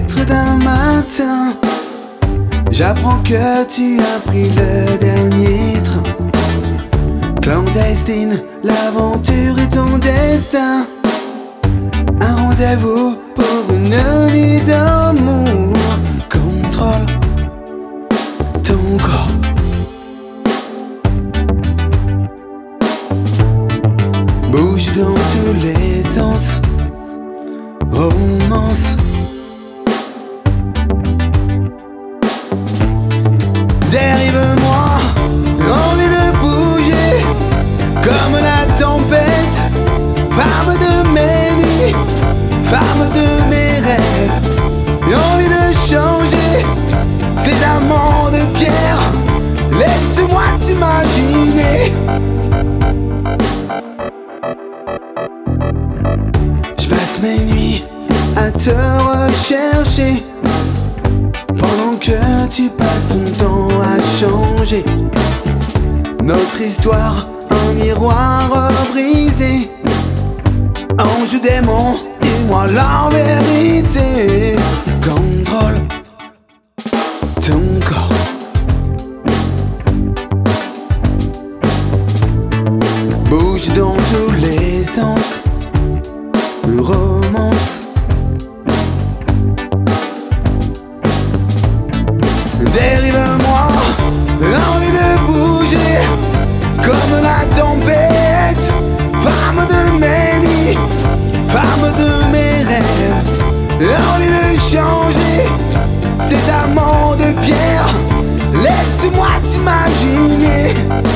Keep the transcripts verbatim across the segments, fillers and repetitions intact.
lettre d'un matin, j'apprends que tu as pris le dernier train. Clandestine, l'aventure est ton destin. Un rendez-vous pour une nuit d'amour. Contrôle ton corps. Bouge dans tous les sens. Romance. Dérive-moi, envie de bouger comme la tempête. Femme de mes nuits, femme de mes rêves. Et envie de changer ces amants de pierre. Laisse-moi t'imaginer. Je passe mes nuits à te rechercher, pendant que tu passes ton temps à changer notre histoire, un miroir brisé. Ange démon, dis-moi la vérité. Contrôle ton corps. Bouge dans tous les sens. Romance. Dérive-moi, envie de bouger comme la tempête. Femme de mes nuits, femme de mes rêves. Envie de changer ces amants de pierre. Laisse-moi t'imaginer.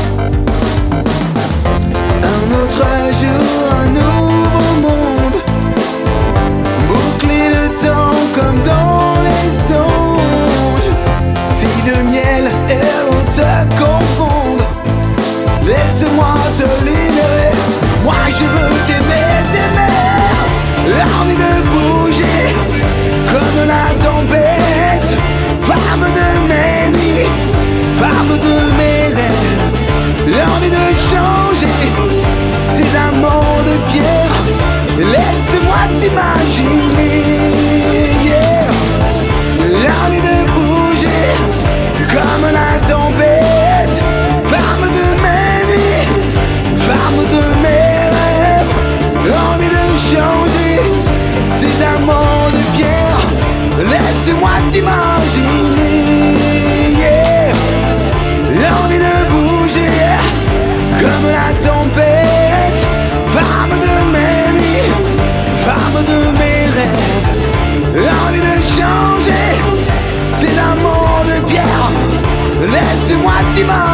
Un autre jour, un nouveau monde. Boucler le temps comme dans les songes. Si le miel et l'eau se confondent, laisse-moi te libérer. Moi je veux t'aimer, t'aimer. L'envie de bouger comme la tempête. Femme de mes nuits, femme de mes rêves. L'envie de changer ces amants de pierre. Laisse-moi t'imaginer, yeah. L'envie de bouger comme la tempête. Femme de mes nuits, femme de mes rêves. L'envie de changer ces amants de pierre. Laisse-moi t'imaginer, yeah. L'envie de bouger comme la tempête. Femme de mes nuits, femme de mes rêves. L'envie de changer ces amants de pierre. Laisse-moi t'imaginer.